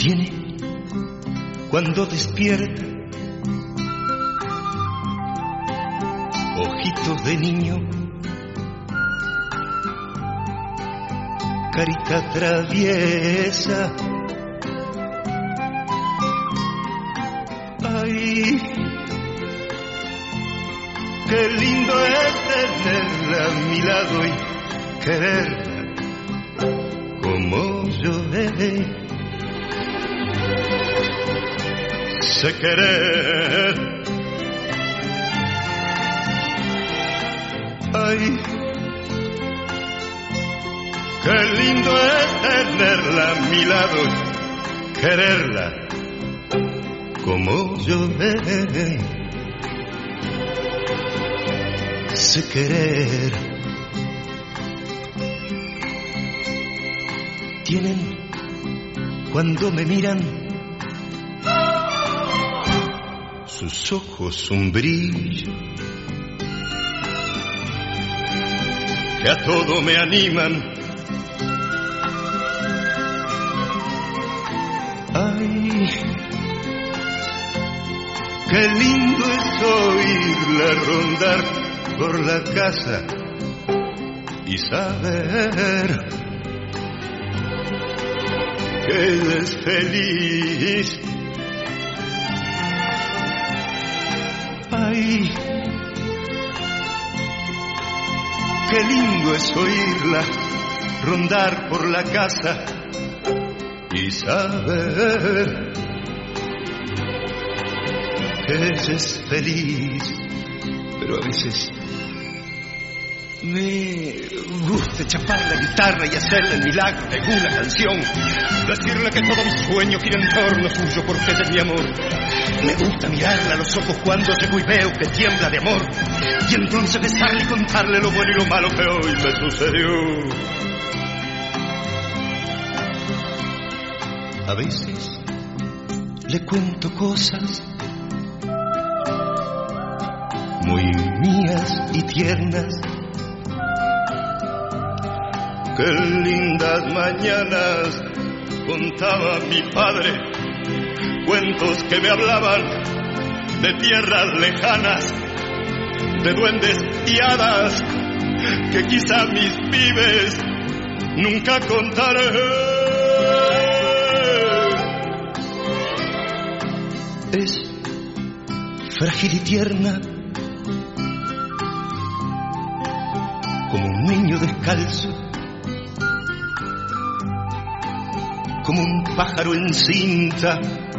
Tiene cuando despierta ojitos de niño, carita traviesa. Ay, qué lindo es tenerla a mi lado y quererla como yo sé querer. Ay, qué lindo es tenerla a mi lado, quererla como yo sé querer. Tienen cuando me miran sus ojos un brillo que a todo me animan. Ay, qué lindo es oírla rondar por la casa y saber que ella es feliz. Ay, qué lindo es oírla rondar por la casa y saber que ella es feliz. Pero a veces me gusta chapar la guitarra y hacerle el milagro de una canción, decirle que todo mi sueño gira en torno suyo porque ella es mi amor. Me gusta mirarla a los ojos cuando llego y veo que tiembla de amor, y entonces besarle y contarle lo bueno y lo malo que hoy me sucedió. A veces le cuento cosas muy mías y tiernas. Qué lindas mañanas contaba mi padre, cuentos que me hablaban de tierras lejanas, de duendes y hadas que quizá mis pibes nunca contaré. Es frágil y tierna como un niño descalzo, como un pájaro en cinta.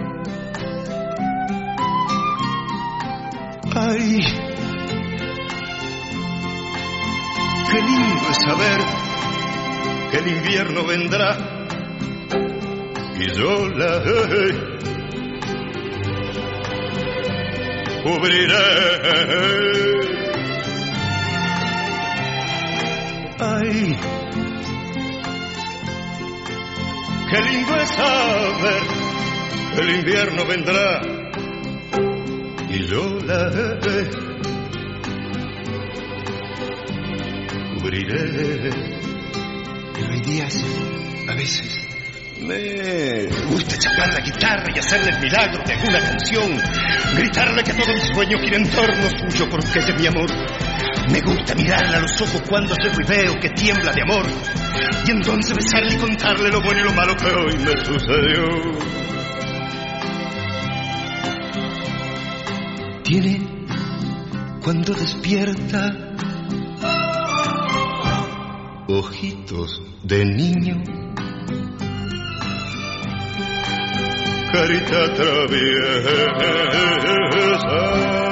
Ay, qué lindo es saber que el invierno vendrá y yo la cubriré. Ay, qué lindo es saber que el invierno vendrá y yo la cubriré. Pero hay días, a veces, me gusta chapar la guitarra y hacerle el milagro de alguna canción, gritarle que todo mi sueño gira en torno suyo porque es de mi amor. Me gusta mirarle a los ojos cuando llego y veo que tiembla de amor, y entonces besarle y contarle lo bueno y lo malo que hoy me sucedió. Tiene cuando despierta ojitos de niño, carita traviesa.